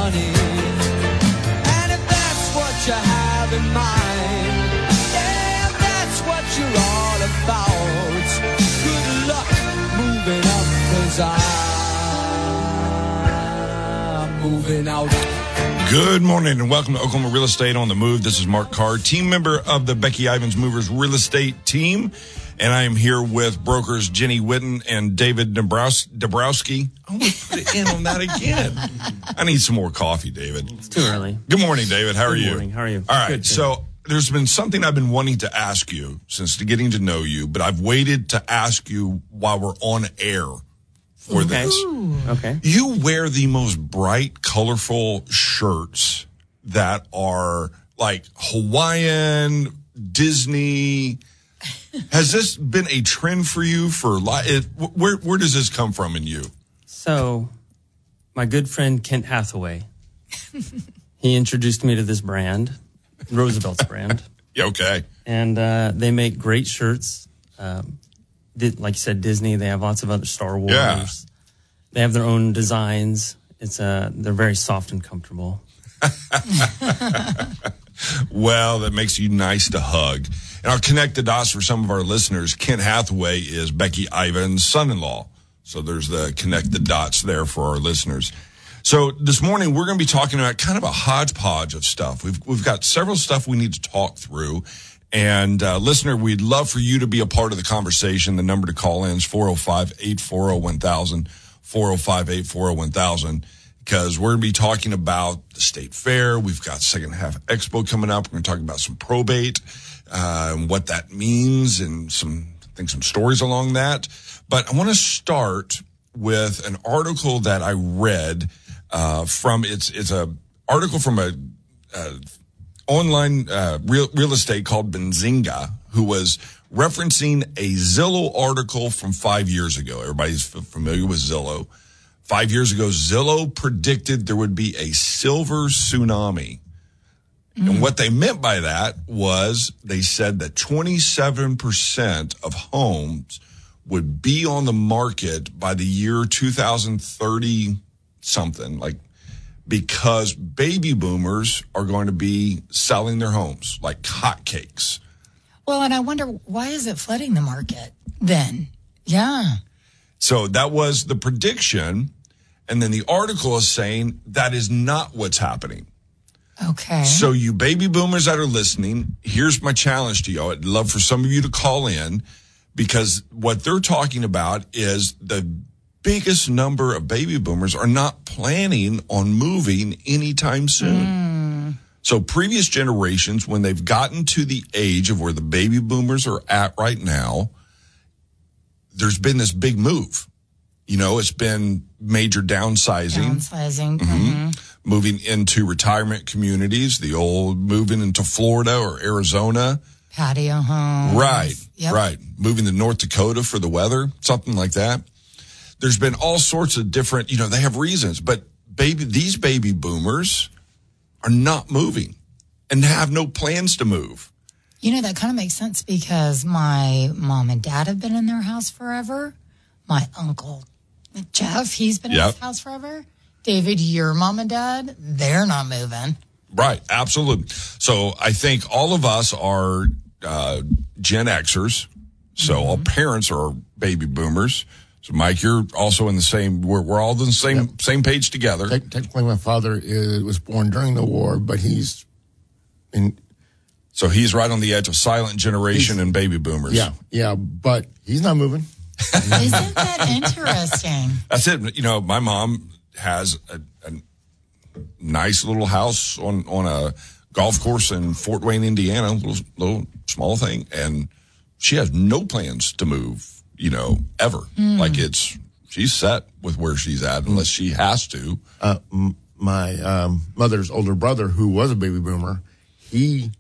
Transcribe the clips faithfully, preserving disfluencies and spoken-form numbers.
money. And if that's what you have in mind, yeah, if that's what you're all about, good luck moving up, 'cause I'm moving out. Good morning and welcome to Oklahoma Real Estate on the Move. This is Mark Carr, team member of the Becky Ivins Movers Real Estate team. And I am here with brokers Jenny Whitten and David Dabrowski. Dabrowski. I want to put it in on that again. I need some more coffee, David. It's too early. Good morning, David. How are Good you? Good morning. How are you? All right. Good, so there's been something I've been wanting to ask you since getting to know you, but I've waited to ask you while we're on air for okay. this. Okay. You wear the most bright, colorful shirts that are like Hawaiian, Disney. Has this been a trend for you for life? Where where does this come from in you? So, my good friend Kent Hathaway, he introduced me to this brand, Roosevelt's brand. Yeah, okay. And uh, they make great shirts. Um, did, like you said, Disney. They have lots of other Star Wars. Yeah. They have their own designs. It's uh, they're very soft and comfortable. Well, that makes you nice to hug. And I'll connect the dots for some of our listeners. Kent Hathaway is Becky Ivins' son-in-law. So there's the connect the dots there for our listeners. So this morning we're going to be talking about kind of a hodgepodge of stuff. We've we've got several stuff we need to talk through. And uh, listener, we'd love for you to be a part of the conversation. The number to call in is four oh five, eight four oh, one thousand, four oh five, eight four oh, one thousand. Because we're going to be talking about the state fair. We've got second half expo coming up. We're going to talk about some probate, uh, and what that means and some, I think some stories along that. But I want to start with an article that I read, uh, from, it's, it's a article from a, uh, online, uh, real, real estate called Benzinga, who was referencing a Zillow article from five years ago. Everybody's familiar with Zillow. Five years ago, Zillow predicted there would be a silver tsunami. Mm. And what they meant by that was they said that twenty-seven percent of homes would be on the market by the year two thousand thirty something, like, because baby boomers are going to be selling their homes like hotcakes. Well, and I wonder, why is it flooding the market then? Yeah. So that was the prediction. And then the article is saying that is not what's happening. Okay. So you baby boomers that are listening, here's my challenge to you. I'd love for some of you to call in, because what they're talking about is the biggest number of baby boomers are not planning on moving anytime soon. Mm. So previous generations, when they've gotten to the age of where the baby boomers are at right now, there's been this big move. You know, it's been major downsizing. Downsizing. Mm-hmm. Mm-hmm. Moving into retirement communities, the old moving into Florida or Arizona. Patio homes. Right, yep. right. Moving to North Dakota for the weather, something like that. There's been all sorts of different, you know, they have reasons, but baby, these baby boomers are not moving and have no plans to move. You know, that kind of makes sense because my mom and dad have been in their house forever. My uncle Jeff, he's been in yep. his house forever. David, your mom and dad, they're not moving. Right, absolutely. So I think all of us are uh, Gen Xers. So mm-hmm. all parents are baby boomers. So Mike, you're also in the same. We're we're all on the same yep. same page together. Te- technically, my father is, was born during the war, but he's in. So he's right on the edge of silent generation and baby boomers. Yeah, yeah, but he's not moving. Isn't that interesting? That's it. You know, my mom has a, a nice little house on, on a golf course in Fort Wayne, Indiana, a little, little small thing, and she has no plans to move, you know, ever. Mm. Like it's, she's set with where she's at unless she has to. Uh, m- my um, mother's older brother, who was a baby boomer, he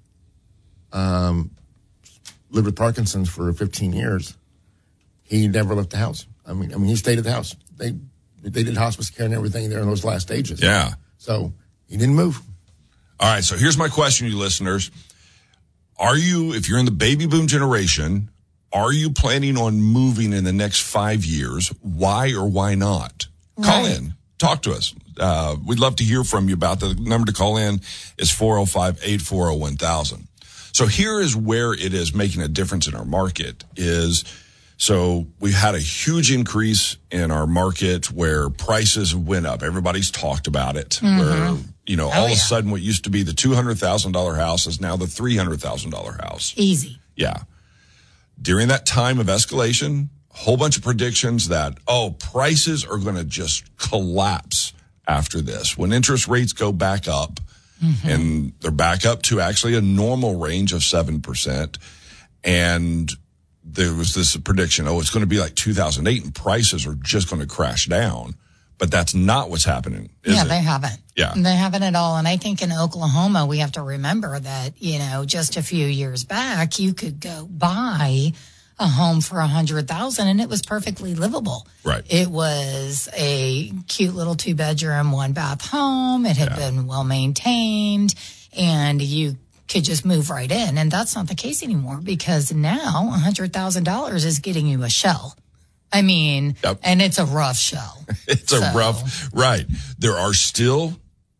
um, lived with Parkinson's for fifteen years. He never left the house. I mean, I mean, he stayed at the house. They they did hospice care and everything there in those last stages. Yeah. So he didn't move. All right. So here's my question, you listeners. Are you, if you're in the baby boom generation, are you planning on moving in the next five years? Why or why not? Right. Call in. talk to us. Uh, we'd love to hear from you about the number to call in is four oh five, eight four oh, one thousand. So here is where it is making a difference in our market is, so we had a huge increase in our market where prices went up. Everybody's talked about it. Mm-hmm. Where, you know, oh, all yeah. of a sudden what used to be the two hundred thousand dollars house is now the three hundred thousand dollars house. Easy. Yeah. During that time of escalation, a whole bunch of predictions that, oh, prices are going to just collapse after this. When interest rates go back up, mm-hmm. and they're back up to actually a normal range of seven percent, and there was this prediction, oh, it's going to be like two thousand eight and prices are just going to crash down. But that's not what's happening, is Yeah, it? they haven't. Yeah. They haven't at all. And I think in Oklahoma, we have to remember that, you know, just a few years back, you could go buy a home for a hundred thousand and it was perfectly livable. Right. It was a cute little two bedroom, one bath home. It had Yeah. been well maintained and you could just move right in. And that's not the case anymore because now a hundred thousand dollars is getting you a shell. I mean, Yep. and it's a rough shell. It's a So- rough, right. There are still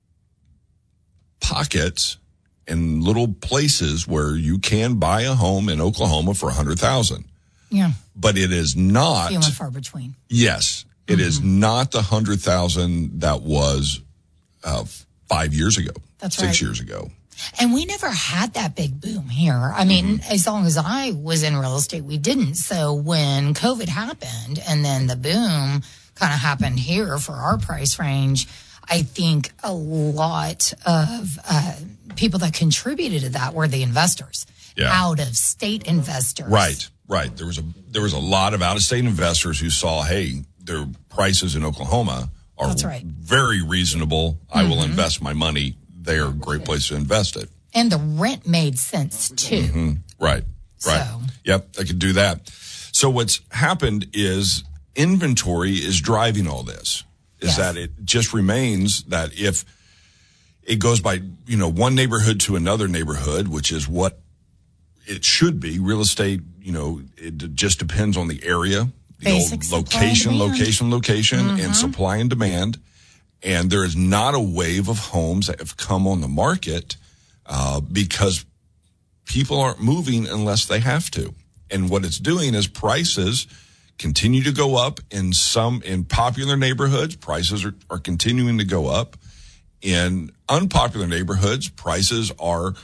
pockets and little places where you can buy a home in Oklahoma for a hundred thousand. Yeah. But it is not. Few and far between. Yes, it is not the hundred thousand that was uh, five years ago. That's six right. years ago. And we never had that big boom here. I mean, Mm-hmm. as long as I was in real estate, we didn't. So when COVID happened and then the boom kind of happened here for our price range, I think a lot of uh, people that contributed to that were the investors, Yeah. out of state investors. Right, right. There was a there was a lot of out of state investors who saw, hey, their prices in Oklahoma are That's right. very reasonable. I will invest my money. They are a great place to invest it. And the rent made sense too. Mm-hmm. Right, right. So- Yep, I could do that. So what's happened is inventory is driving all this. Is Yes. that it just remains that if it goes by, you know, one neighborhood to another neighborhood, which is what it should be. Real estate, you know, it d- just depends on the area, the Basic old supply location, and demand. location, location, and supply and demand. And there is not a wave of homes that have come on the market uh, because people aren't moving unless they have to. And what it's doing is prices continue to go up in some, in popular neighborhoods, prices are, are continuing to go up. In unpopular neighborhoods, prices are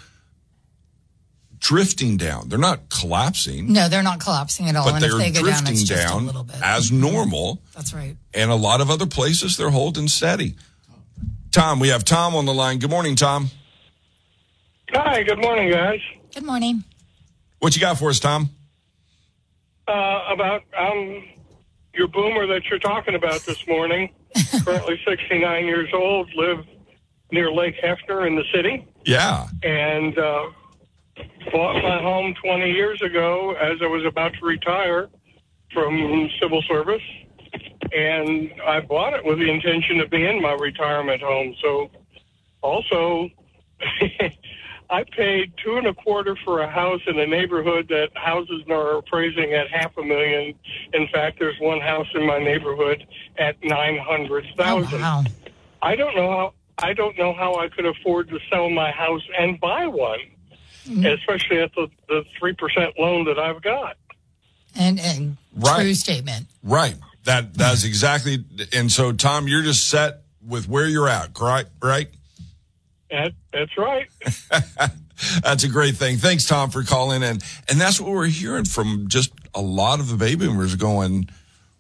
drifting down. They're not collapsing, No, they're not collapsing at all. but and they're if they go down, drifting it's just down a little bit. as normal. That's right. And a lot of other places, they're holding steady. Tom, we have Tom on the line. Good morning, Tom. Hi, good morning, guys. Good morning. What you got for us, Tom? Uh, about um, your boomer that you're talking about this morning, currently sixty-nine years old, live near Lake Hefner in the city, Yeah. and uh, bought my home twenty years ago as I was about to retire from civil service, and I bought it with the intention of being my retirement home. So also, I paid two and a quarter for a house in a neighborhood that houses are appraising at half a million. In fact, there's one house in my neighborhood at nine hundred Oh, thousand. wow. I don't know how I don't know how I could afford to sell my house and buy one, especially at the the three percent loan that I've got. And, and Right. true statement. Right. That that's exactly. And so, Tom, you're just set with where you're at, correct? Right. That, that's right. That's a great thing. Thanks, Tom, for calling in. And that's what we're hearing from just a lot of the baby boomers going,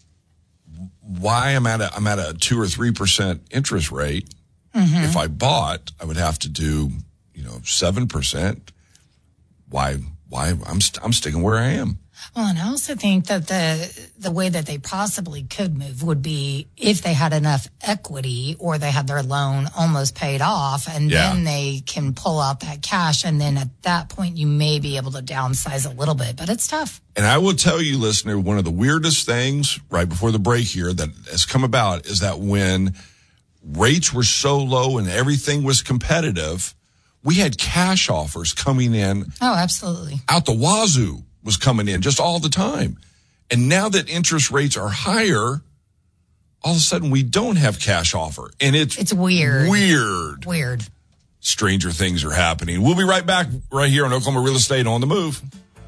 why I'm at a, I'm at a two or three percent interest rate. Mm-hmm. If I bought, I would have to do, you know, seven percent. Why, why I'm, st- I'm sticking where I am. Well, and I also think that the the way that they possibly could move would be if they had enough equity or they had their loan almost paid off, and Yeah. then they can pull out that cash, and then at that point you may be able to downsize a little bit. But it's tough. And I will tell you, listener, one of the weirdest things right before the break here that has come about is that when rates were so low and everything was competitive, we had cash offers coming in Oh, absolutely. out the wazoo was coming in just all the time. And now that interest rates are higher, all of a sudden we don't have cash offer. And it's, It's weird. Weird. Weird. Stranger things are happening. We'll be right back right here on Oklahoma Real Estate on the Move.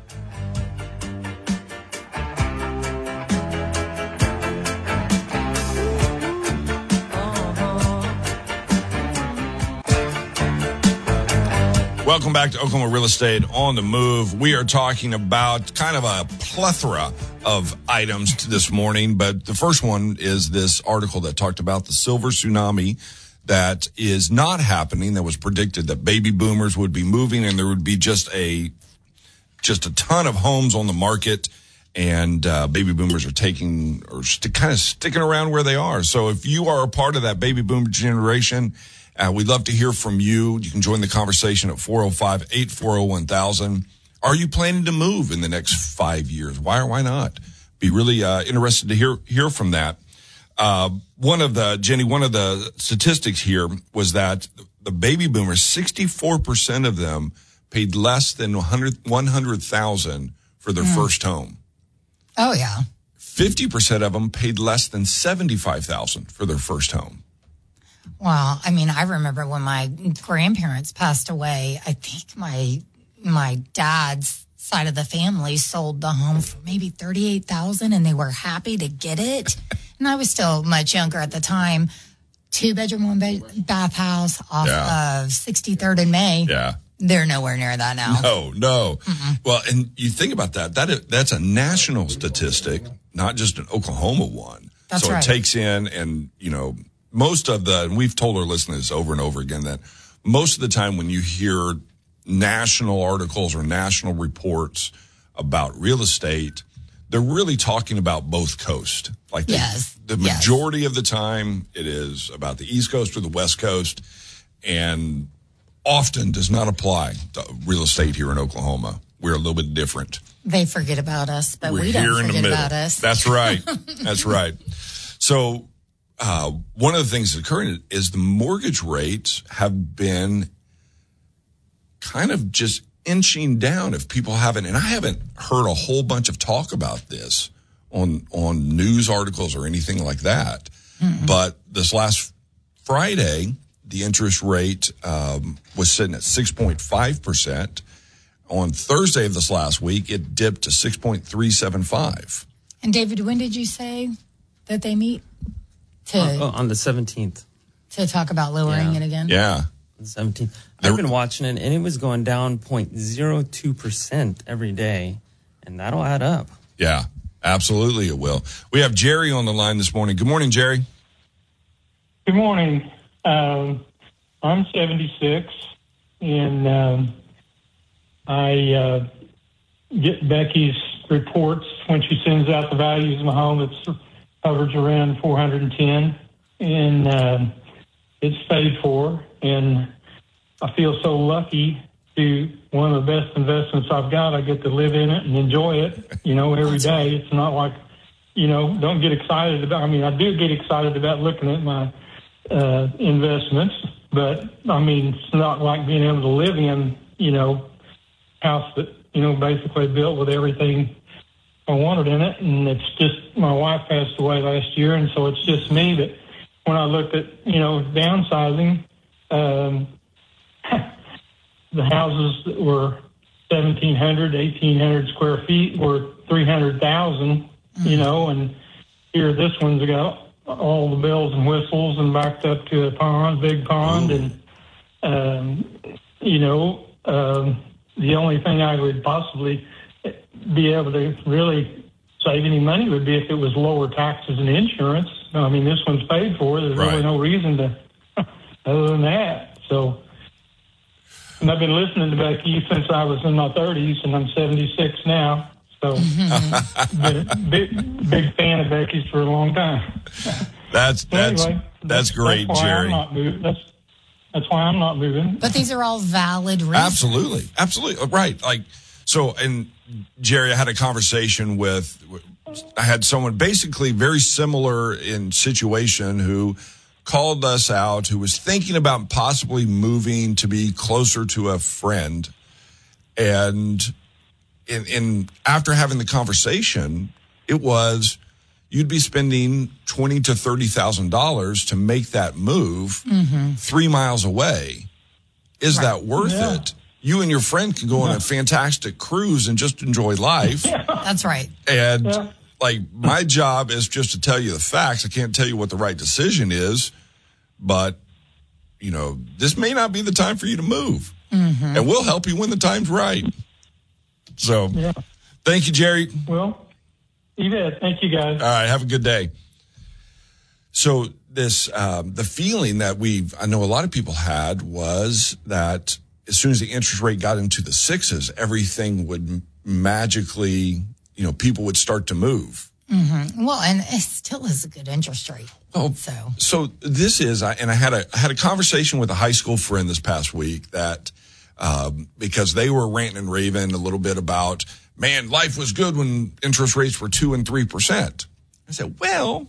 Welcome back to Oklahoma Real Estate on the Move. We are talking about kind of a plethora of items this morning, but the first one is this article that talked about the silver tsunami that is not happening, that was predicted that baby boomers would be moving and there would be just a just a ton of homes on the market, and uh, baby boomers are taking or st- kind of sticking around where they are. So if you are a part of that baby boomer generation, Uh, we'd love to hear from you. You can join the conversation at four oh five, eight four oh, one thousand. Are you planning to move in the next five years? Why or why not? Be really uh, interested to hear hear from that. Uh, one of the, Jenny, one of the statistics here was that the baby boomers, sixty-four percent of them paid less than one hundred thousand dollars for their mm. first home. Oh, yeah. fifty percent of them paid less than seventy-five thousand dollars for their first home. Well, I mean, I remember when my grandparents passed away, I think my my dad's side of the family sold the home for maybe thirty-eight thousand dollars, and they were happy to get it. And I was still much younger at the time. Two bedroom, one bed, bath house off yeah. of sixty-third and May. Yeah. They're nowhere near that now. No, no. Mm-mm. Well, and you think about that, that is, that's a national statistic, not just an Oklahoma one. That's so right. it takes in, and, you know, most of the, and we've told our listeners over and over again that most of the time when you hear national articles or national reports about real estate, they're really talking about both coasts. Like they, yes. the majority yes. of the time it is about the East Coast or the West Coast, and often does not apply to real estate here in Oklahoma. We're a little bit different. They forget about us, but We're we don't here in forget the middle. about us. That's right. That's right. So, Uh, one of the things that's occurring is the mortgage rates have been kind of just inching down. If people haven't, and I haven't heard a whole bunch of talk about this on, on news articles or anything like that. Mm-hmm. But this last Friday, the interest rate, um, was sitting at six point five percent. On Thursday of this last week, it dipped to six point three seven five. And David, when did you say that they meet? To, oh, on the seventeenth. To talk about lowering yeah. it again? Yeah. The seventeenth. I've been watching it, and it was going down zero point zero two percent every day, and that'll add up. Yeah, absolutely it will. We have Jerry on the line this morning. Good morning, Jerry. Good morning. Um, I'm seventy-six, and um, I uh, get Becky's reports when she sends out the values of my home. It's coverage around four hundred ten, and uh, it's paid for. And I feel so lucky to one of the best investments I've got. I get to live in it and enjoy it, you know, every That's day. Right. It's not like, you know, don't get excited about, I mean, I do get excited about looking at my uh, investments, but I mean, it's not like being able to live in, you know, house that, you know, basically built with everything I wanted in it. And it's just, my wife passed away last year, and so it's just me. But when I looked at, you know, downsizing, um, the houses that were seventeen hundred, eighteen hundred square feet were three hundred thousand, mm-hmm. you know, and here this one's got all the bells and whistles and backed up to a pond, big pond. Ooh. And, um, you know, um, the only thing I would possibly be able to really save any money would be if it was lower taxes and insurance. I mean, this one's paid for. There's right. really no reason to, other than that. So, and I've been listening to Becky since I was in my thirties, and I'm seventy-six now. So, been a big, big fan of Becky's for a long time. That's that's anyway, that's great, that's why Jerry. I'm not moving. That's that's why I'm not moving. But these are all valid reasons. Absolutely, absolutely right. Like so, and Jerry, I had a conversation with. I had someone basically very similar in situation who called us out, who was thinking about possibly moving to be closer to a friend. And in, in after having the conversation, it was, you'd be spending twenty to thirty thousand dollars to make that move mm-hmm. three miles away. Is right. that worth yeah. it? You and your friend can go on a fantastic cruise and just enjoy life. Yeah. That's right. And yeah. like my job is just to tell you the facts. I can't tell you what the right decision is, but you know, this may not be the time for you to move. Mm-hmm. And we'll help you when the time's right. So yeah. thank you, Jerry. Well, you bet. Thank you, guys. All right. Have a good day. So this, um, the feeling that we've, I know a lot of people had was that as soon as the interest rate got into the sixes, everything would magically, you know, people would start to move. Mm-hmm. Well, and it still is a good interest rate. Oh, so so this is, and I had a I had a conversation with a high school friend this past week that um, because they were ranting and raving a little bit about, man, life was good when interest rates were two and three percent. I said, well,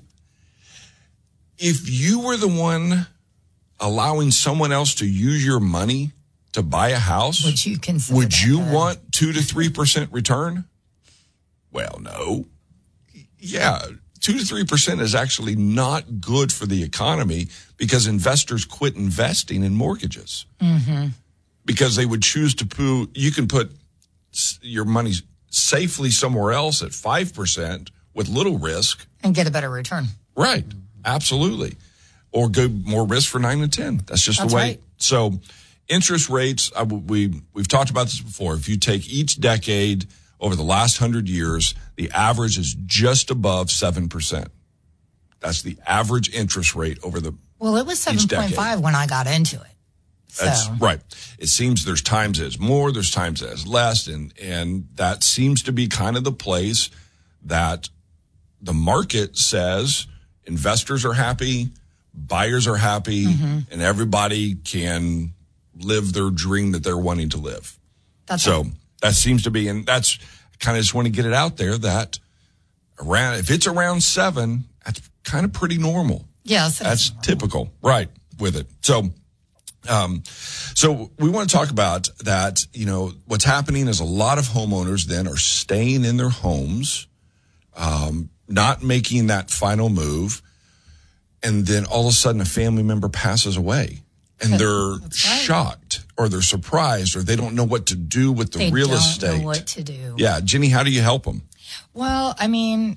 if you were the one allowing someone else to use your money to buy a house, would you consider would you good? want two to three percent return? Well, no. Yeah, two to three percent is actually not good for the economy because investors quit investing in mortgages mm-hmm. because they would choose to put. You can put your money safely somewhere else at five percent with little risk and get a better return. Right, absolutely, or go more risk for nine and ten. That's just That's the way. Right. So. Interest rates, I, we, we've talked about this before. If you take each decade over the last hundred years, the average is just above seven percent. That's the average interest rate over the Well, it was seven point five when I got into it. So. That's right. It seems there's times it's more, there's times it's less, and, and that seems to be kind of the place that the market says investors are happy, buyers are happy, mm-hmm. and everybody can live their dream that they're wanting to live. That's so right. That seems to be, and that's kind of just want to get it out there that around, if it's around seven, that's kind of pretty normal. Yes. That's typical, right, with it. So, um, so we want to talk about that. You know, what's happening is a lot of homeowners then are staying in their homes, um, not making that final move. And then all of a sudden a family member passes away. And they're right. shocked or they're surprised or they don't know what to do with the they real don't estate. Know what to do. Yeah. Jenny, how do you help them? Well, I mean,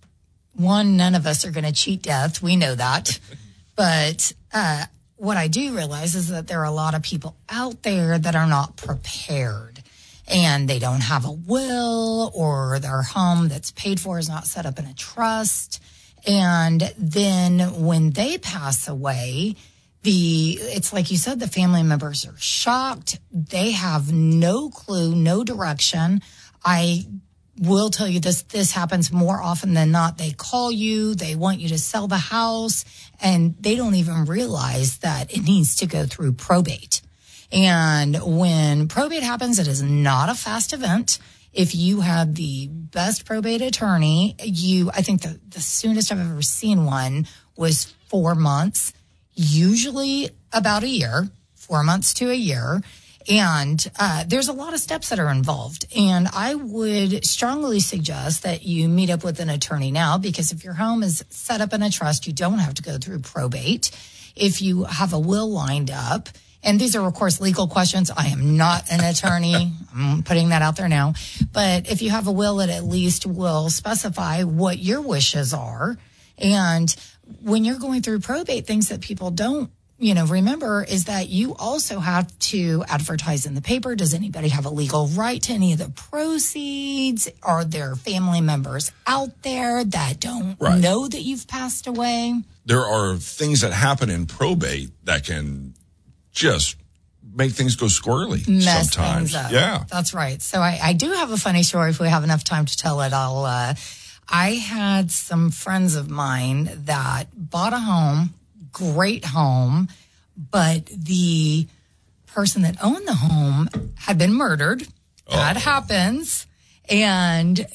one, none of us are going to cheat death. We know that. But uh, what I do realize is that there are a lot of people out there that are not prepared. And they don't have a will or their home that's paid for is not set up in a trust. And then when they pass away, The, it's like you said, the family members are shocked. They have no clue, no direction. I will tell you this, this happens more often than not. They call you, they want you to sell the house, and they don't even realize that it needs to go through probate. And when probate happens, it is not a fast event. If you have the best probate attorney, you, I think the, the soonest I've ever seen one was four months. Usually about a year, four months to a year. And uh, there's a lot of steps that are involved. And I would strongly suggest that you meet up with an attorney now, because if your home is set up in a trust, you don't have to go through probate. If you have a will lined up, and these are, of course, legal questions. I am not an attorney. I'm putting that out there now. But if you have a will, it at least will specify what your wishes are. And when you're going through probate, things that people don't, you know, remember is that you also have to advertise in the paper. Does anybody have a legal right to any of the proceeds? Are there family members out there that don't right. know that you've passed away? There are things that happen in probate that can just make things go squirrely Mess sometimes. Things up. Yeah. That's right. So I, I do have a funny story. If we have enough time to tell it, I'll, uh, I had some friends of mine that bought a home, great home, but the person that owned the home had been murdered. Oh. That happens. And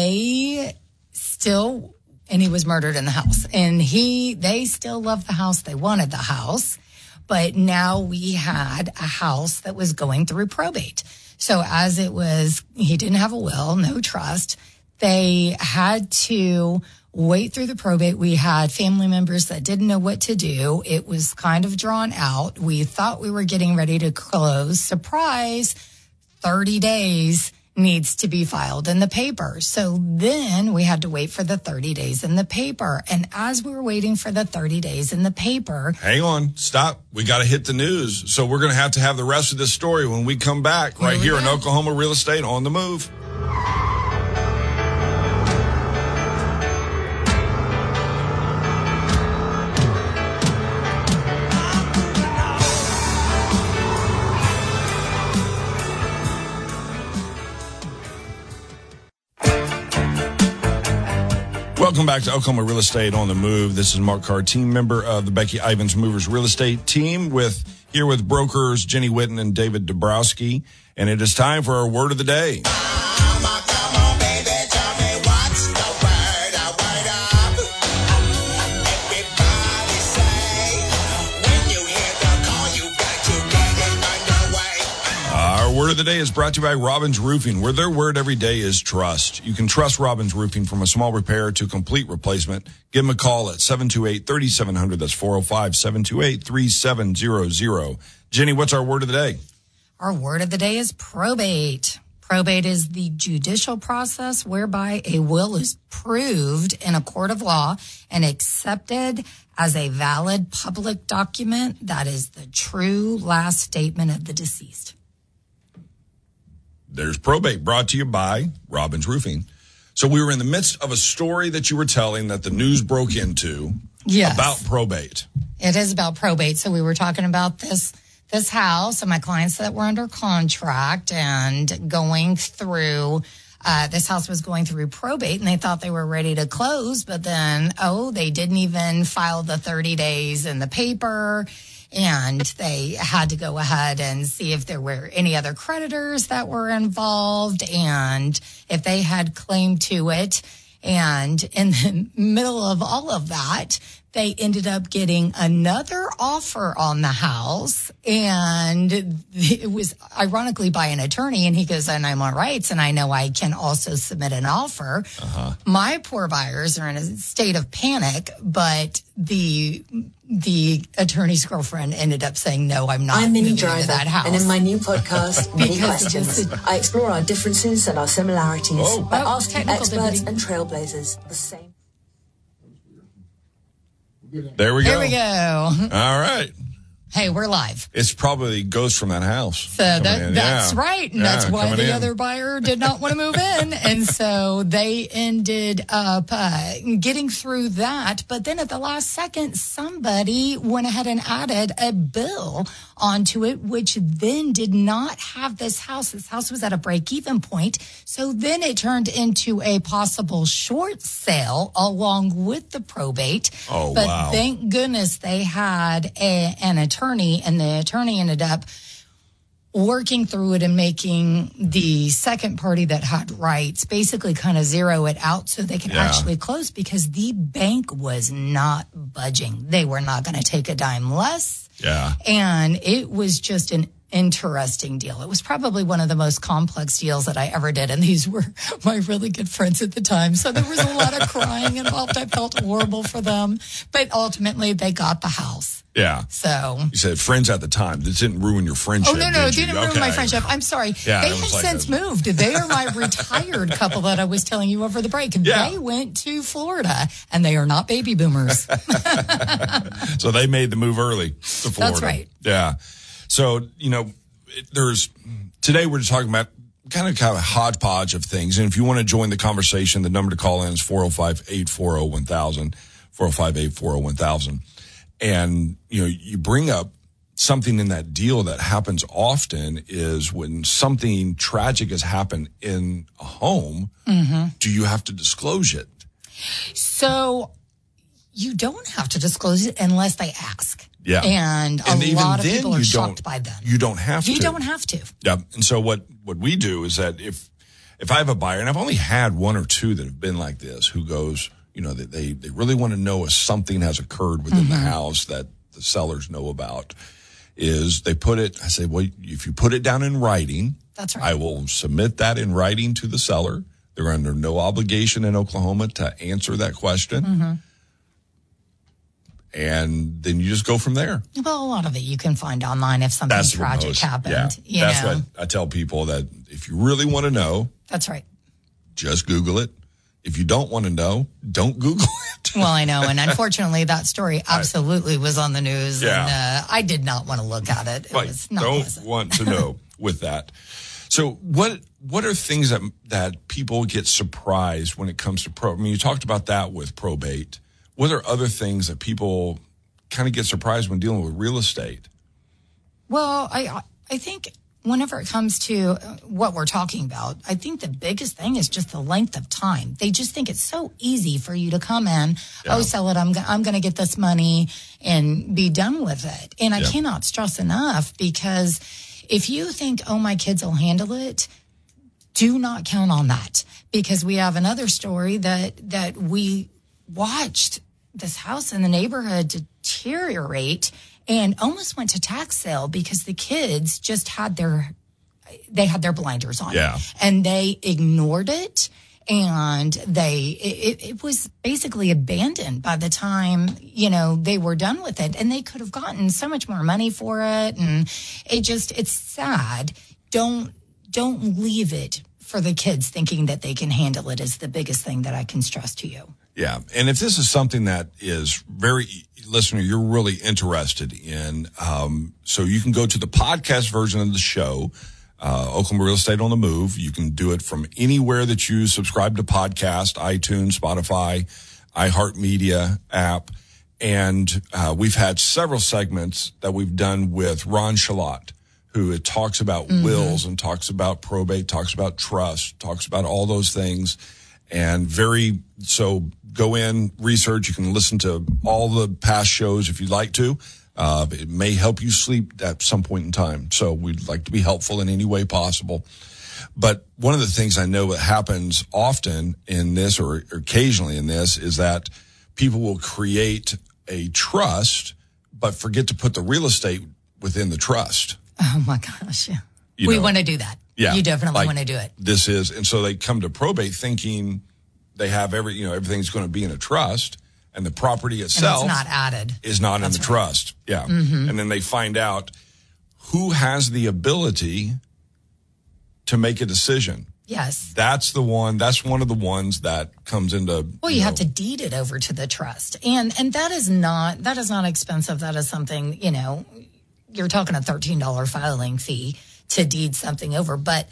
they still, and he was murdered in the house. And he, they still loved the house. They wanted the house. But now we had a house that was going through probate. So as it was, he didn't have a will, no trust. They had to wait through the probate. We had family members that didn't know what to do. It was kind of drawn out. We thought we were getting ready to close. Surprise, thirty days needs to be filed in the paper. So then we had to wait for the thirty days in the paper. And as we were waiting for the thirty days in the paper. Hang on, stop. We got to hit the news. So we're going to have to have the rest of this story when we come back right here in Oklahoma Real Estate on the Move. Welcome back to Oklahoma Real Estate on the Move. This is Mark Carr, team member of the Becky Ivins Movers Real Estate team, with here with brokers Jenny Whitten and David Dabrowski. And it is time for our word of the day. Word of the day is brought to you by Robbins Roofing, where their word every day is trust. You can trust Robbins Roofing from a small repair to complete replacement. Give them a call at seven two eight, three seven zero zero. That's four oh five, seven two eight, three seven zero zero. Jenny, what's our word of the day? Our word of the day is probate. Probate is the judicial process whereby a will is proved in a court of law and accepted as a valid public document that is the true last statement of the deceased. There's probate, brought to you by Robbins Roofing. So we were in the midst of a story that you were telling that the news broke into yes. about probate. It is about probate. So we were talking about this this house and my clients that were under contract and going through, uh, this house was going through probate, and they thought they were ready to close, but then, oh, they didn't even file the thirty days in the paper. And they had to go ahead and see if there were any other creditors that were involved and if they had claim to it. And in the middle of all of that, they ended up getting another offer on the house, and it was ironically by an attorney. And he goes, and I'm on rights, and I know I can also submit an offer. Uh-huh. My poor buyers are in a state of panic, but the the attorney's girlfriend ended up saying, no, I'm not I'm Minnie moving Driver, into that house. And in my new podcast, Many Because Questions, I explore our differences and our similarities oh. by Oh, asking technical experts difficulty. and trailblazers the same. There we go. There we go. All right. Hey, we're live. It's probably ghost from that house. So that, in. that's yeah. right. And Yeah, that's why coming the in. other buyer did not want to move in. And so they ended up uh, getting through that. But then at the last second, somebody went ahead and added a bill onto it, which then did not have this house. This house was at a break-even point. So then it turned into a possible short sale along with the probate. Oh, but wow. thank goodness they had a, an attorney, and the attorney ended up working through it and making the second party that had rights basically kind of zero it out so they could Yeah. actually close, because the bank was not budging. They were not going to take a dime less. Yeah. And it was just an interesting deal. It was probably one of the most complex deals that I ever did. And these were my really good friends at the time. So there was a lot of crying involved. I felt horrible for them. But ultimately, they got the house. Yeah. So. You said friends at the time. This didn't ruin your friendship. Oh, no, no, it did you? didn't ruin Okay. my friendship. I'm sorry. Yeah, they it have was like since a- moved. They are my retired couple that I was telling you over the break. Yeah. They went to Florida, and they are not baby boomers. So they made the move early to Florida. That's right. Yeah. So, you know, it- there's, today we're just talking about kind of kind of a hodgepodge of things. And if you want to join the conversation, the number to call in is four oh five, eight four oh, one thousand, four oh five, eight four oh, one thousand. And, you know, you bring up something in that deal that happens often is when something tragic has happened in a home, Mm-hmm. do you have to disclose it? So you don't have to disclose it unless they ask. Yeah. And a And even lot of then, people are you shocked don't- by them. You don't have You to. don't have to. Yeah. And so what, what we do is that if, if I have a buyer, and I've only had one or two that have been like this, who goes, you know, that they, they really want to know if something has occurred within Mm-hmm. the house that the sellers know about, is they put it, I say, well, if you put it down in writing, That's right. I will submit that in writing to the seller. They're under no obligation in Oklahoma to answer that question. Mm-hmm. And then you just go from there. Well, a lot of it you can find online if something That's what tragic most- happened. Yeah, you that's know? what I tell people, that if you really want to know, That's right. just Google it. If you don't want to know, don't Google it. Well, I know. And unfortunately, that story absolutely was on the news. Yeah. And uh, I did not want to look at it. It Right. was not Don't pleasant. want to know with that. So what what are things that that people get surprised when it comes to pro? I mean, you talked about that with probate. What are other things that people kind of get surprised when dealing with real estate? Well, I I think whenever it comes to what we're talking about, I think the biggest thing is just the length of time. They just think it's so easy for you to come in, Yeah. oh, sell it, I'm, go- I'm going to get this money and be done with it. And I Yeah. cannot stress enough, because if you think, oh, my kids will handle it, do not count on that, because we have another story that, that we watched this house in the neighborhood deteriorate and almost went to tax sale because the kids just had their, they had their blinders on. Yeah. And they ignored it. And they, it, it was basically abandoned by the time, you know, they were done with it. And they could have gotten so much more money for it. And it just, it's sad. Don't, don't leave it for the kids thinking that they can handle it is the biggest thing that I can stress to you. Yeah. And if this is something that is very, listener, you're really interested in, um, so you can go to the podcast version of the show, uh, Oklahoma Real Estate on the Move. You can do it from anywhere that you subscribe to podcast, iTunes, Spotify, iHeartMedia app. And, uh, we've had several segments that we've done with Ron Shalott, who talks about mm-hmm. wills and talks about probate, talks about trust, talks about all those things. And very, so go in, research. You can listen to all the past shows if you'd like to. Uh, it may help you sleep at some point in time. So we'd like to be helpful in any way possible. But one of the things I know that happens often in this, or occasionally in this, is that people will create a trust, but forget to put the real estate within the trust. Oh my gosh. Yeah. You we know, want to do that. Yeah. You definitely like want to do it. This is, and so they come to probate thinking they have every, you know, everything's going to be in a trust, and the property itself and it's not added. is not That's in the right. trust. Yeah. Mm-hmm. And then they find out who has the ability to make a decision. Yes. That's the one, that's one of the ones that comes into. Well, you, you know, have to deed it over to the trust. And, and that is not, that is not expensive. That is something, you know, you're talking a thirteen dollars filing fee to deed something over. But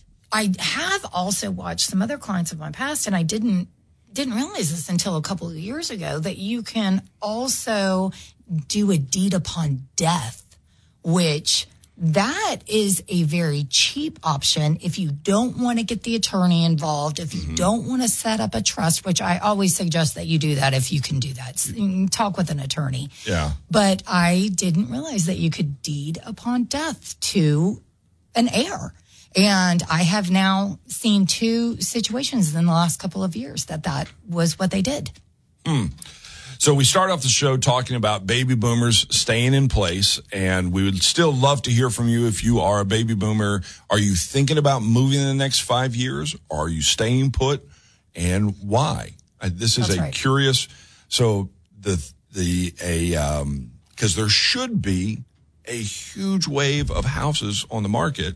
I have also watched some other clients of my past, and I didn't didn't realize this until a couple of years ago, that you can also do a deed upon death, which that is a very cheap option if you don't want to get the attorney involved, if you mm-hmm. don't want to set up a trust, which I always suggest that you do that if you can do that. So you can talk with an attorney. Yeah. But I didn't realize that you could deed upon death to an heir. And I have now seen two situations in the last couple of years that that was what they did. Mm. So we start off the show talking about baby boomers staying in place, and we would still love to hear from you if you are a baby boomer. Are you thinking about moving in the next five years? Or are you staying put, and why? Uh, this is That's a right. curious. So the the a um, because there should be a huge wave of houses on the market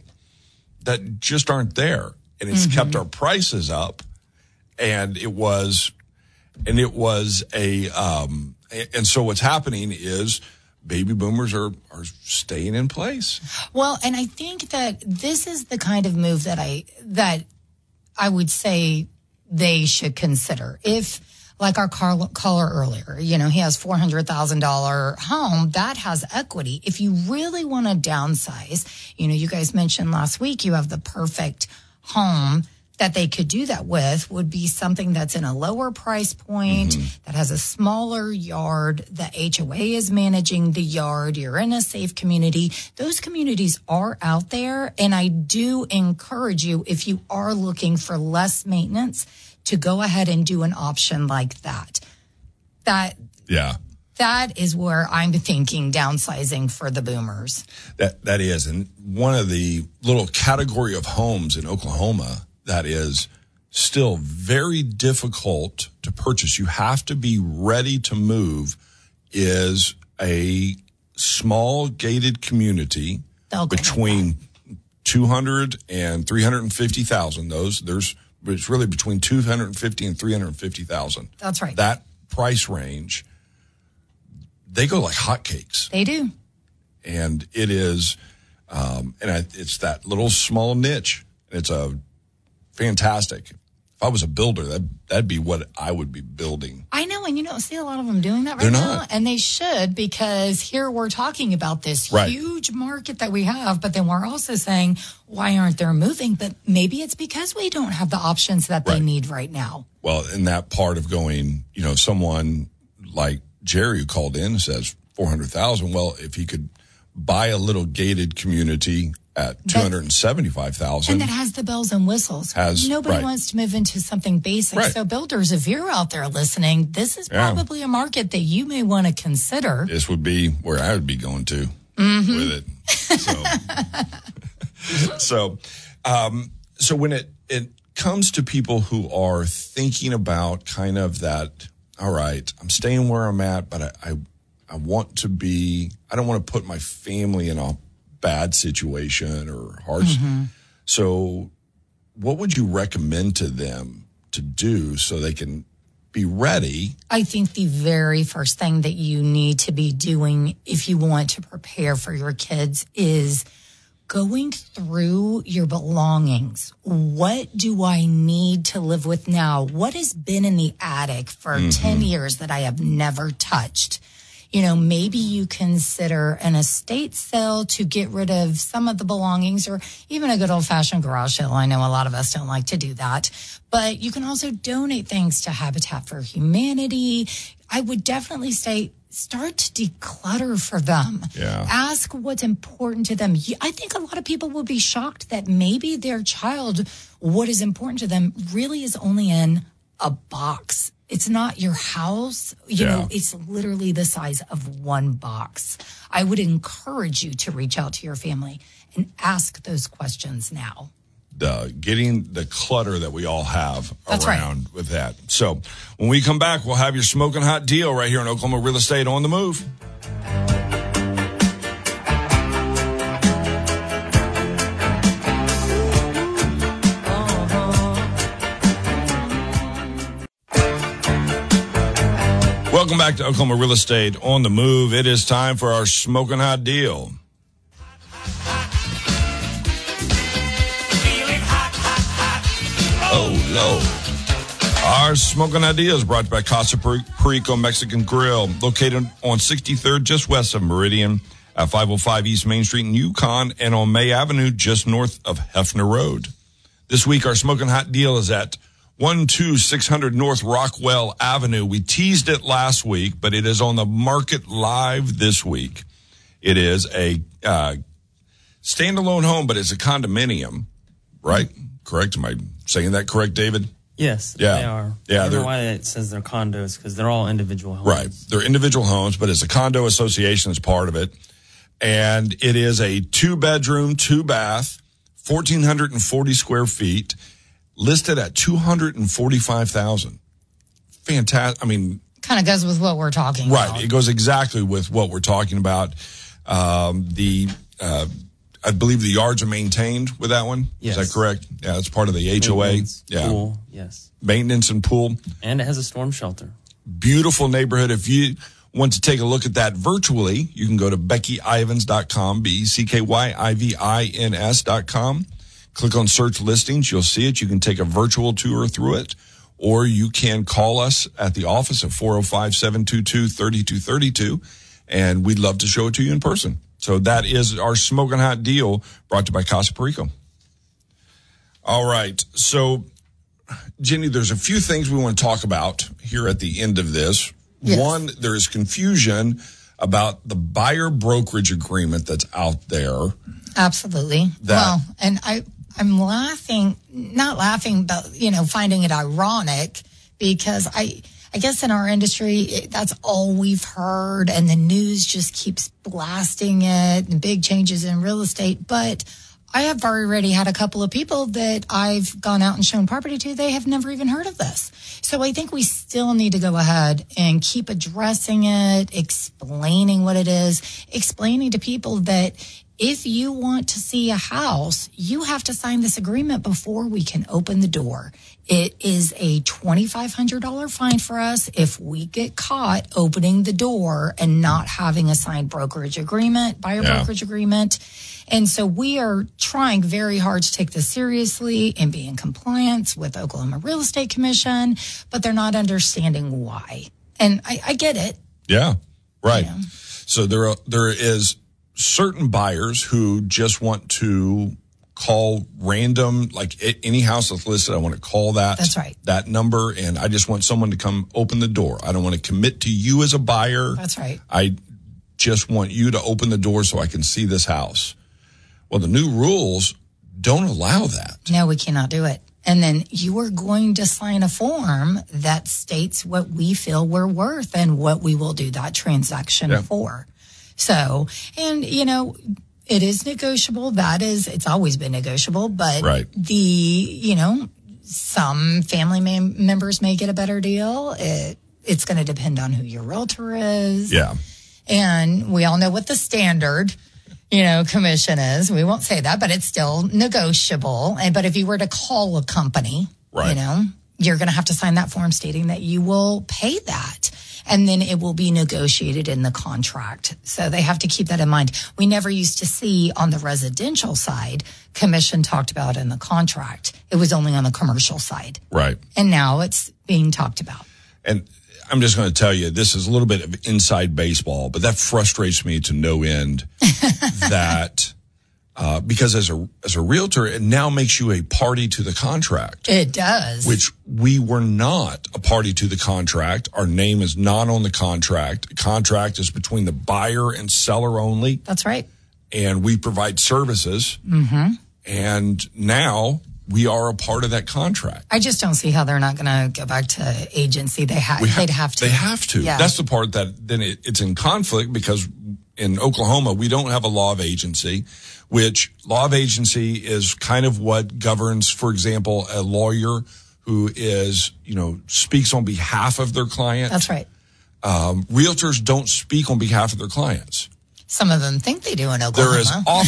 that just aren't there, and it's mm-hmm. kept our prices up, and it was. And it was a, um, and so what's happening is baby boomers are, are staying in place. Well, and I think that this is the kind of move that I, that I would say they should consider. If, like our caller earlier, you know, he has four hundred thousand dollars home that has equity. If you really want to downsize, you know, you guys mentioned last week, you have the perfect home that they could do that with would be something that's in a lower price point, mm-hmm. that has a smaller yard, the H O A is managing the yard, you're in a safe community. Those communities are out there, and I do encourage you, if you are looking for less maintenance, to go ahead and do an option like that. That yeah. That is where I'm thinking downsizing for the boomers. That that is, and one of the little category of homes in Oklahoma that is still very difficult to purchase. You have to be ready to move is a small gated community between two hundred and three hundred fifty thousand. Those there's it's really between two hundred fifty and three hundred fifty thousand. That's right. That price range, they go like hotcakes. They do. And it is, um, and I, it's that little small niche. It's a fantastic. If I was a builder, that that'd be what I would be building. I know, and you don't see a lot of them doing that right They're now, not. and they should, because here we're talking about this Right. huge market that we have, but then we're also saying, why aren't they moving? But maybe it's because we don't have the options that they Right. need right now. Well, in that part of going, you know, someone like Jerry who called in says four hundred thousand. Well, if he could buy a little gated community at two hundred seventy-five thousand. And that has the bells and whistles. Has- Nobody right. wants to move into something basic. Right. So builders, if you're out there listening, this is Yeah. probably a market that you may want to consider. This would be where I would be going to with it. So, so, um, so when it, it comes to people who are thinking about kind of that, all right, I'm staying where I'm at, but I, I, I want to be, I don't want to put my family in a bad situation or harsh. Mm-hmm. So what would you recommend to them to do so they can be ready? I think the very first thing that you need to be doing if you want to prepare for your kids is going through your belongings. What do I need to live with now? What has been in the attic for mm-hmm. ten years that I have never touched? You know, maybe you consider an estate sale to get rid of some of the belongings, or even a good old-fashioned garage sale. I know a lot of us don't like to do that. But you can also donate things to Habitat for Humanity. I would definitely say start to declutter for them. Yeah. Ask what's important to them. I think a lot of people will be shocked that maybe their child, what is important to them, really is only in a box. It's not your house. You Yeah. know, it's literally the size of one box. I would encourage you to reach out to your family and ask those questions now. The getting the clutter that we all have That's around with that. So when we come back, we'll have your smoking hot deal right here on Oklahoma Real Estate on the Move. Welcome back to Oklahoma Real Estate on the Move. It is time for our smoking hot deal. Oh, no. Our smoking idea is brought to you by Casa Perico Mexican Grill, located on sixty-third, just west of Meridian, at five oh five East Main Street in Yukon, and on May Avenue, just north of Hefner Road. This week, our smoking hot deal is at one two six hundred North Rockwell Avenue. We teased it last week, but it is on the market live this week. It is a uh, standalone home, but it's a condominium, right? Correct? Am I saying that correct, David? Yes, Yeah. they are. Yeah, I don't they're- know why it says they're condos, because they're all individual homes. Right. They're individual homes, but it's a condo association as part of it. And it is a two bedroom, two bath, one thousand four hundred forty square feet, listed at two hundred forty-five thousand. Fantastic. I mean, Kind of goes with what we're talking right. about. It goes exactly with what we're talking about. Um, the, uh, I believe the yards are maintained with that one. Yes. Is that correct? Yeah, it's part of the H O A. Maintenance, Yeah. Pool, yes. Maintenance and pool. And it has a storm shelter. Beautiful neighborhood. If you want to take a look at that virtually, you can go to becky ivins dot com, B E C K Y I V I N S dot com. Click on search listings. You'll see it. You can take a virtual tour through it, or you can call us at the office at four oh five, seven two two, three two three two, and we'd love to show it to you in person. So that is our smoking hot deal brought to you by Casa Perico. All right. So, Jenny, there's a few things we want to talk about here at the end of this. Yes. One, there is confusion about the buyer brokerage agreement that's out there. Absolutely. That- well, and I, I'm laughing, not laughing, but, you know, finding it ironic because I, I guess in our industry, it, that's all we've heard, and the news just keeps blasting it and big changes in real estate. But I have already had a couple of people that I've gone out and shown property to. They have never even heard of this. So I think we still need to go ahead and keep addressing it, explaining what it is, explaining to people that if you want to see a house, you have to sign this agreement before we can open the door. It is a twenty-five hundred dollars fine for us if we get caught opening the door and not having a signed brokerage agreement, buyer Yeah. brokerage agreement. And so we are trying very hard to take this seriously and be in compliance with Oklahoma Real Estate Commission, but they're not understanding why. And I, I get it. Yeah, right. Yeah. So there are, there is certain buyers who just want to call random, like a- any house that's listed. I want to call that. That's right. That number, and I just want someone to come open the door. I don't want to commit to you as a buyer. That's right. I just want you to open the door so I can see this house. Well, the new rules don't allow that. No, we cannot do it. And then you are going to sign a form that states what we feel we're worth and what we will do that transaction Yeah. for. So, and you know, it is negotiable. That is, it's always been negotiable, but Right. the, you know, some family mem- members may get a better deal. It, it's going to depend on who your realtor is. Yeah. And we all know what the standard, you know, commission is. We won't say that, but it's still negotiable. And but if you were to call a company, Right. you know, you're going to have to sign that form stating that you will pay that. And then it will be negotiated in the contract. So they have to keep that in mind. We never used to see on the residential side, commission talked about in the contract. It was only on the commercial side. Right. And now it's being talked about. And I'm just going to tell you, this is a little bit of inside baseball, but that frustrates me to no end that, uh, because as a, as a realtor, it now makes you a party to the contract, It does. which we were not a party to the contract. Our name is not on the contract. The contract is between the buyer and seller only, That's right. and we provide services. Mm-hmm. And now we are a part of that contract. I just don't see how they're not going to go back to agency. They ha- We ha- they'd have to. They have to. Yeah. That's the part that then it, it's in conflict because in Oklahoma, we don't have a law of agency, which law of agency is kind of what governs, for example, a lawyer who is, you know, speaks on behalf of their client. That's right. Um, realtors don't speak on behalf of their clients. Some of them think they do in Oklahoma. There is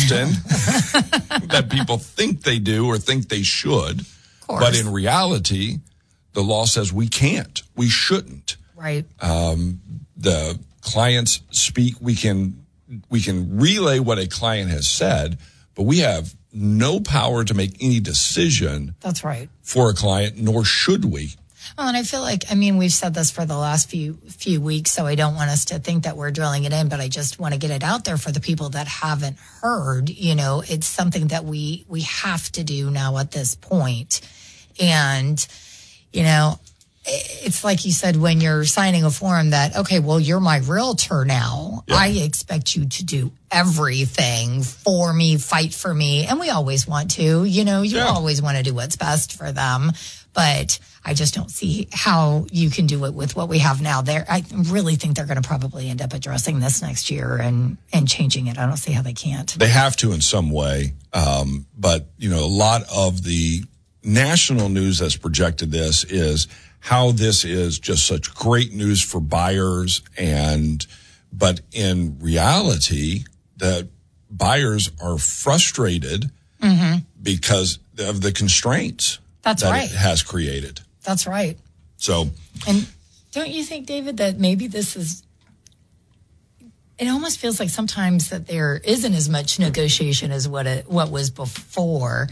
often that people think they do or think they should, course. but in reality, the law says we can't, we shouldn't. Right. Um, the clients speak, we can, we can relay what a client has said, but we have no power to make any decision That's right. for a client, nor should we. Well, and I feel like, I mean, we've said this for the last few few weeks, so I don't want us to think that we're drilling it in, but I just want to get it out there for the people that haven't heard. You know, it's something that we we have to do now at this point. And, you know, it's like you said, when you're signing a form that, okay, well, you're my realtor now. Yeah. I expect you to do everything for me, fight for me. And we always want to, you know, you Yeah. always want to do what's best for them. But I just don't see how you can do it with what we have now. There, I really think they're going to probably end up addressing this next year and, and changing it. I don't see how they can't. They have to in some way. Um, but, you know, a lot of the national news that's projected this is how this is just such great news for buyers. And, but in reality, that buyers are frustrated Mm-hmm. because of the constraints That's that right. it has created. That's right. So, And don't you think, David, that maybe this is, it almost feels like sometimes that there isn't as much negotiation as what it, what was before.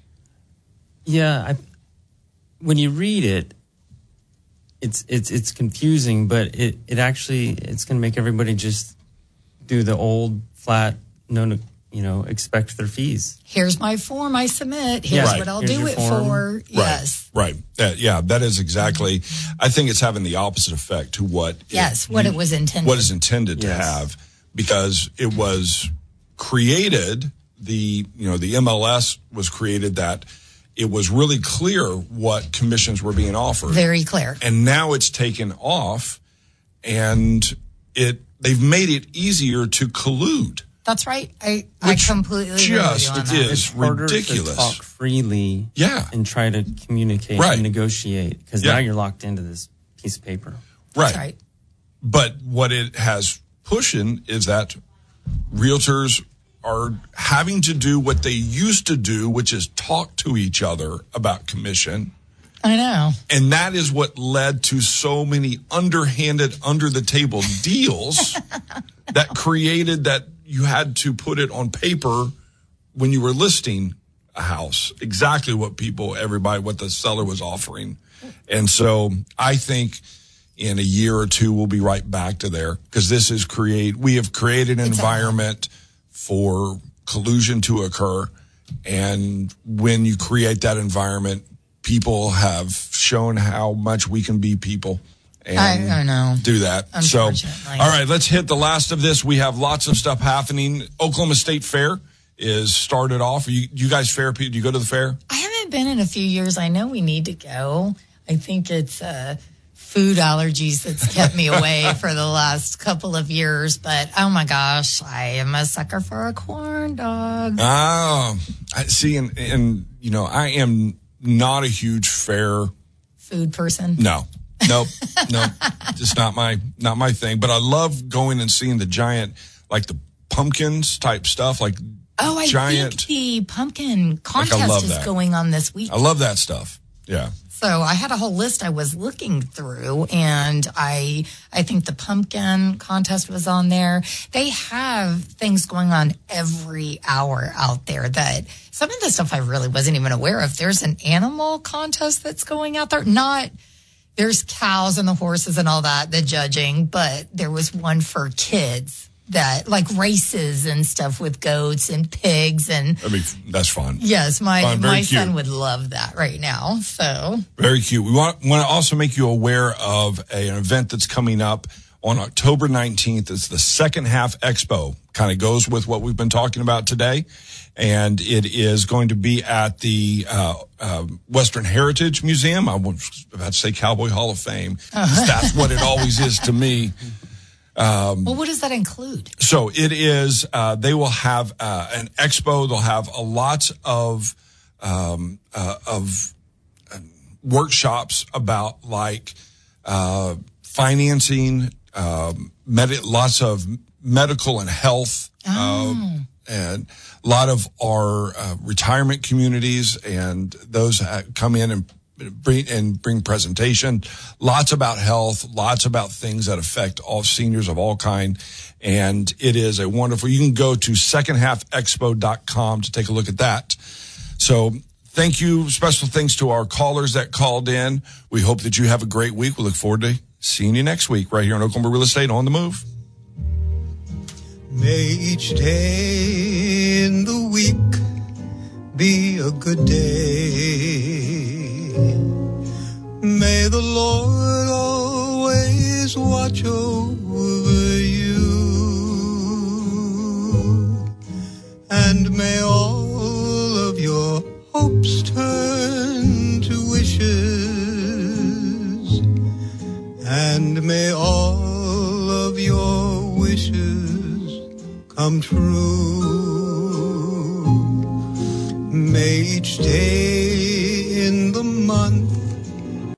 Yeah, I, when you read it, it's it's it's confusing, but it, it actually it's going to make everybody just do the old flat no, no you know expect their fees. Here's my form I submit. Here's Right. what I'll Here's do your it form. for. Yes. right, right. That, yeah, that is exactly, I think it's having the opposite effect to what Yes, what it was intended. what is intended to Yes. have, because it was created, the, you know, the M L S was created that it was really clear what commissions were being offered. Very clear. And now it's taken off, and it, they've made it easier to collude. That's right. I, I completely agree with just you on that. is It's harder ridiculous. to talk freely Yeah. and try to communicate Right. and negotiate because Yeah. now you're locked into this piece of paper. Right. That's right. But what it has pushing is that realtors are having to do what they used to do, which is talk to each other about commission. I know. And that is what led to so many underhanded, under the table deals that created that you had to put it on paper when you were listing a house, exactly what people, everybody, what the seller was offering. And so I think in a year or two, we'll be right back to there because this is create, we have created an environment for collusion to occur. And when you create that environment, people have shown how much we can be people and I, I know. do that. So, all Unfortunately. right, let's hit the last of this. We have lots of stuff happening. Oklahoma State Fair is started off. You, you guys fair people? Do you go to the fair? I haven't been in a few years. I know we need to go. I think it's uh, food allergies that's kept me away for the last couple of years. But oh my gosh, I am a sucker for a corn dog. Oh, I see. And, and, you know, I am not a huge fair. Food person. No, nope, no, just not my, not my thing. But I love going and seeing the giant, like the pumpkins type stuff, like Oh, I giant. think the pumpkin contest love is that. going on this week. I love that stuff. Yeah. So I had a whole list I was looking through, and I I think the pumpkin contest was on there. They have things going on every hour out there that some of the stuff I really wasn't even aware of. There's an animal contest that's going out there. Not there's cows and the horses and all that, the judging, but there was one for kids that like races and stuff with goats and pigs and I mean, that's fun. yes, my Fun, very my cute. son would love that right now. So Very cute. We want, want to also make you aware of a, an event that's coming up on October nineteenth. It's the Second Half Expo. Kind of goes with what we've been talking about today. And it is going to be at the uh, uh, Western Heritage Museum. I was about to say Cowboy Hall of Fame. That's what it always is to me. well, what does that include? So it is, uh, they will have uh, an expo. They'll have a lot of, um, uh, of uh, workshops about like uh, financing, um, med- lots of medical and health, Oh. uh, and a lot of our uh, retirement communities, and those uh, come in and bring and bring presentation. Lots about health, lots about things that affect all seniors of all kind. And it is a wonderful, you can go to second half expo dot com to take a look at that. So thank you. Special thanks to our callers that called in. We hope that you have a great week. We look forward to seeing you next week right here on Oklahoma Real Estate on the Move. May each day in the week be a good day. May the Lord always watch over you, and may all of your hopes turn to wishes, and may all of your wishes come true. May each day in the month